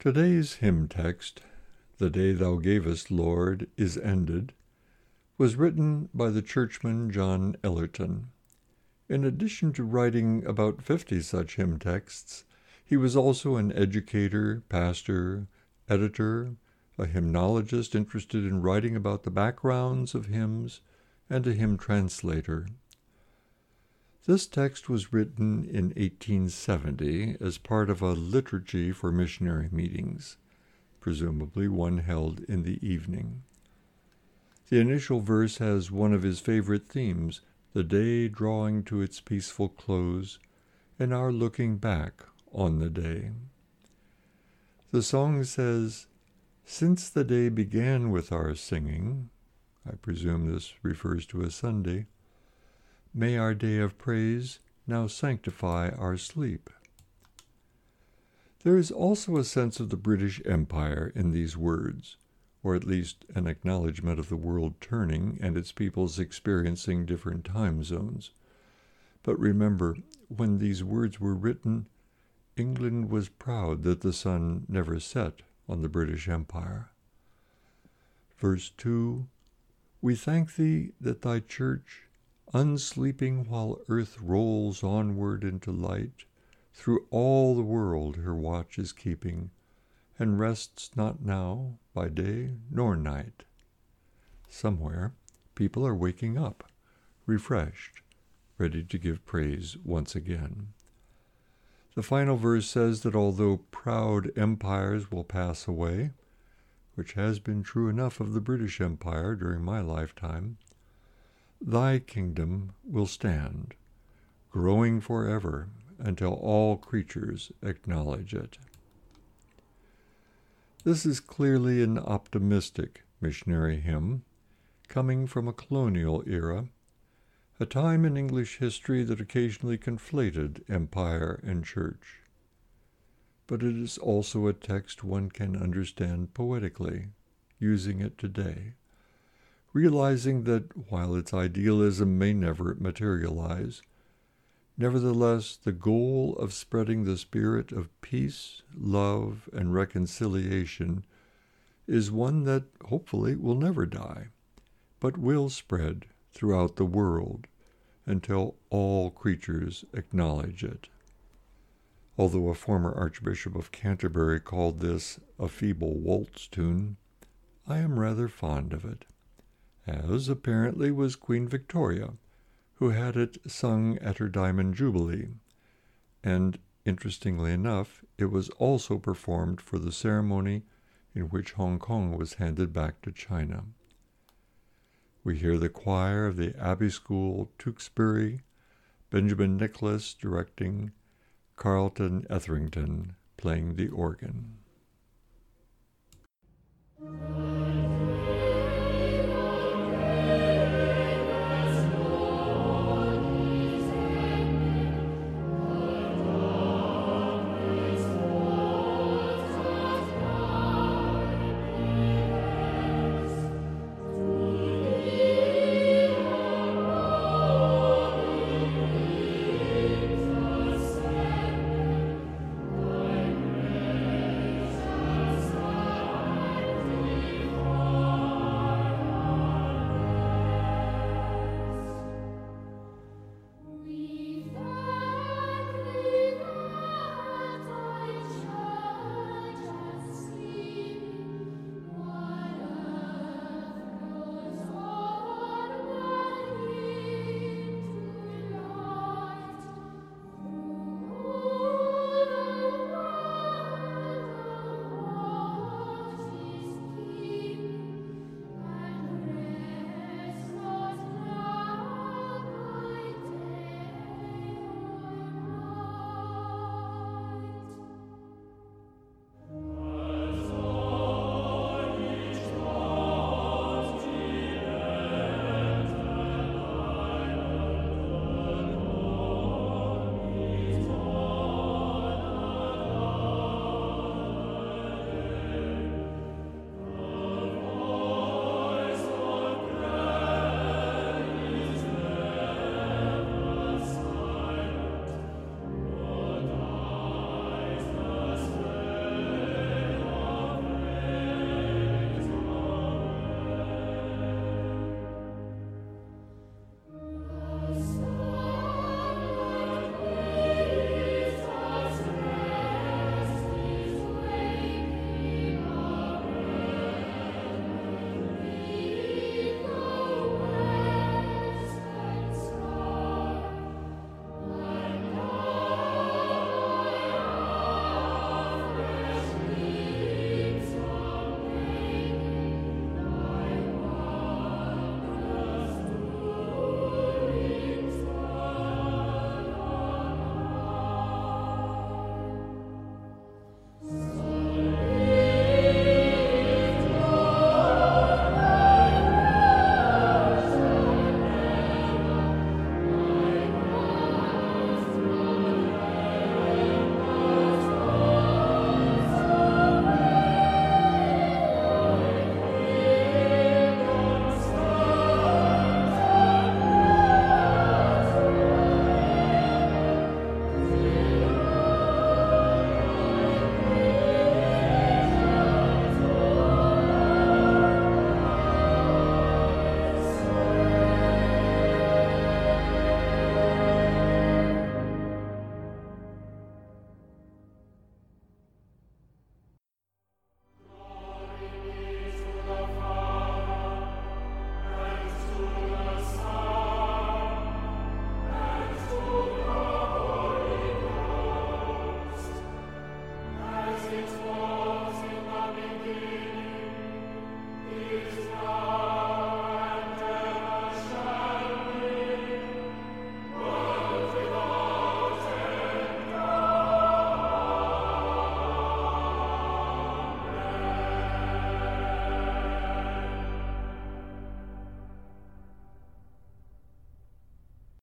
Today's hymn text, "The Day Thou Gavest, Lord, is Ended," was written by the churchman John Ellerton. In addition to writing about 50 such hymn texts, he was also an educator, pastor, editor, a hymnologist interested in writing about the backgrounds of hymns, and a hymn translator. This text was written in 1870 as part of a liturgy for missionary meetings, presumably one held in the evening. The initial verse has one of his favorite themes, the day drawing to its peaceful close, and our looking back on the day. The song says, "Since the day began with our singing," I presume this refers to a Sunday, "may our day of praise now sanctify our sleep." There is also a sense of the British Empire in these words, or at least an acknowledgement of the world turning and its peoples experiencing different time zones. But remember, when these words were written, England was proud that the sun never set on the British Empire. Verse 2, "We thank thee that thy church, unsleeping while earth rolls onward into light, through all the world her watch is keeping, and rests not now by day nor night." Somewhere, people are waking up, refreshed, ready to give praise once again. The final verse says that although proud empires will pass away, which has been true enough of the British Empire during my lifetime, thy kingdom will stand, growing forever until all creatures acknowledge it. This is clearly an optimistic missionary hymn, coming from a colonial era, a time in English history that occasionally conflated empire and church. But it is also a text one can understand poetically, using it today, realizing that while its idealism may never materialize, nevertheless the goal of spreading the spirit of peace, love, and reconciliation is one that hopefully will never die, but will spread throughout the world until all creatures acknowledge it. Although a former Archbishop of Canterbury called this a feeble waltz tune, I am rather fond of it, as apparently was Queen Victoria, who had it sung at her Diamond Jubilee, and, interestingly enough, it was also performed for the ceremony in which Hong Kong was handed back to China. We hear the choir of the Abbey School, Tewkesbury, Benjamin Nicholas directing, Carlton Etherington playing the organ.